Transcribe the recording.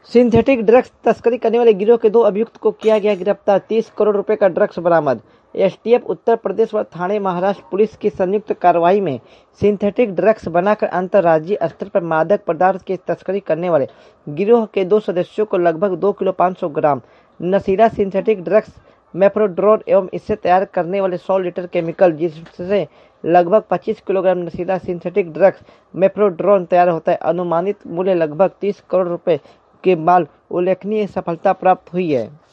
Synthetic drugs तस्करी करने वाले गिरोह के 2 अभियुक्त को किया गया गिरफ्तार। 30 करोड़ रुपए का ड्रग्स बरामद। एसटीएफ उत्तर प्रदेश व थाने महाराष्ट्र पुलिस की संयुक्त कार्रवाई में सिंथेटिक ड्रग्स बनाकर अंतर्राज्यीय स्तर पर मादक पदार्थ की तस्करी करने वाले गिरोह के 2 सदस्यों को लगभग 2 किलो 500 ग्राम नशीला सिंथेटिक ड्रग्स मेफ्रोड्रोन एवं इससे तैयार करने वाले 100 लीटर केमिकल जिससे लगभग 25 किलोग्राम नशीला सिंथेटिक ड्रग्स मेफ्रोड्रोन तैयार होता है। अनुमानित मूल्य लगभग 30 करोड़ रुपए के माल उल्लेखनीय सफलता प्राप्त हुई है।